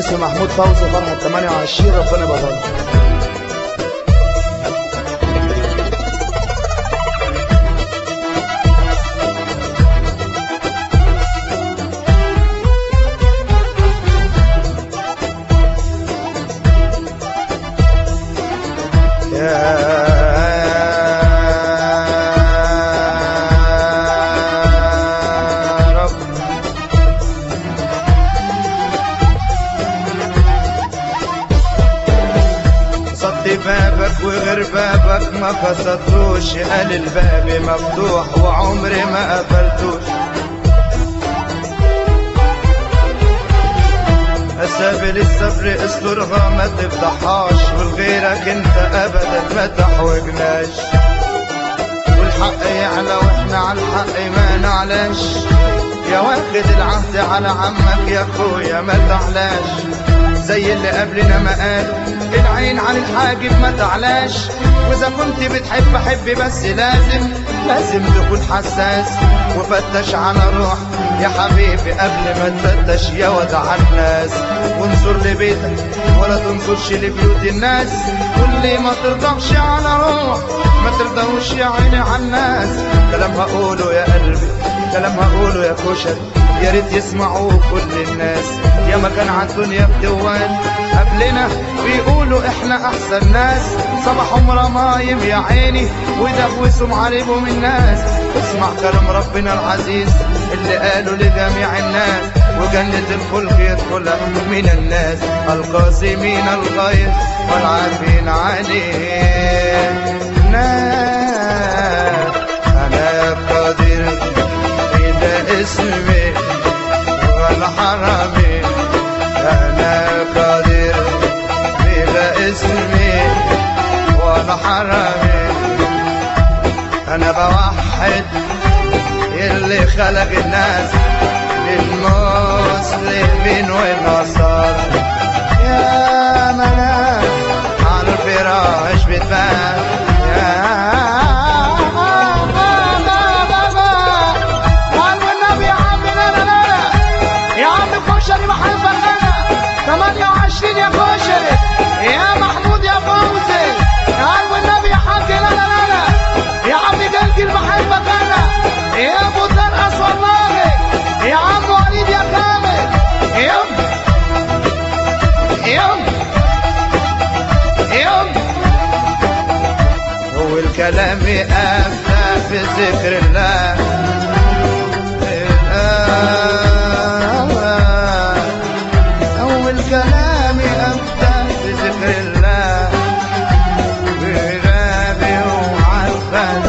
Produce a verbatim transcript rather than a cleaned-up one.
باسم محمود فوزي فرحة ثمانية وعشرين، ربنا يبارك. بابك وغير بابك ما قصدتوش، قال الباب مفتوح وعمري ما قفلتوش. أسابل الصبر استرها ما تفضحهاش، والغيرك انت ابدا ما تحوجناش. والحق يعلى واحنا على الحق ما نعلاش، يا واخد العهد على عمك يا اخويا ما تعلاش. زي اللي قبلنا ما قالوا العين عن الحاجب ما تعلاش. واذا كنت بتحب حب بس لازم لازم تكون حساس، وفتش على روح يا حبيبي قبل ما تفتش يا ودع الناس. وانظر لبيتك ولا تنظرش لبيوت الناس، واللي ما ترضاش على روح ما ترضاوش يا عيني على الناس. كلام هقوله يا قلبي كلام هقوله يا كشري، يا ريت يسمعوه كل الناس. يا ما كان عالدنيا بدوان قبلنا بيقولوا احنا احسن ناس، صباحهم رمايم يا عيني ودهوسهم عليهم الناس. اسمع كلام ربنا العزيز اللي قالوا لجميع الناس، وجنة الخلق يدخلها من الناس، القاسمين الغيظ والعافين عليه ناس. انا قادر بلا اسمي ولا حرامي، انا قادر بلا اسمي ولا حرامي. انا بوحد اللي خلق الناس للمسلمين والنصارى. يا منام على الفراش بتبان يا كشري بحبك انا ثمانية وعشرين يا كشري، يا محمود يا فوزي يا قلب النبي يا حاج. لا لا لا لا يا عم جلجل بحبك انا، يا ابو ترقص والله يا عم وليد يا كامل. يوم يوم يوم هو الكلام يأفتى في ذكر الله. كلامي أبدأ بذكر الله، برابي وعالخلق